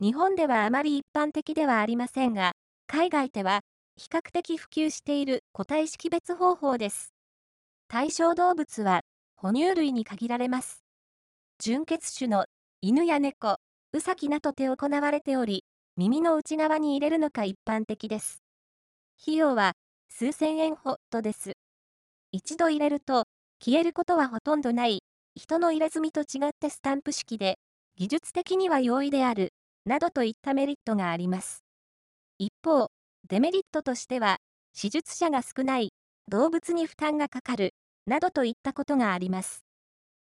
日本ではあまり一般的ではありませんが、海外では比較的普及している個体識別方法です。対象動物は哺乳類に限られます。純血種の犬や猫、ウサギなどで行われており、耳の内側に入れるのが一般的です。費用は数千円ほどです。一度入れると消えることはほとんどない人の入れ墨と違ってスタンプ式で、技術的には容易である、などといったメリットがあります。一方、デメリットとしては、手術者が少ない、動物に負担がかかる、などといったことがあります。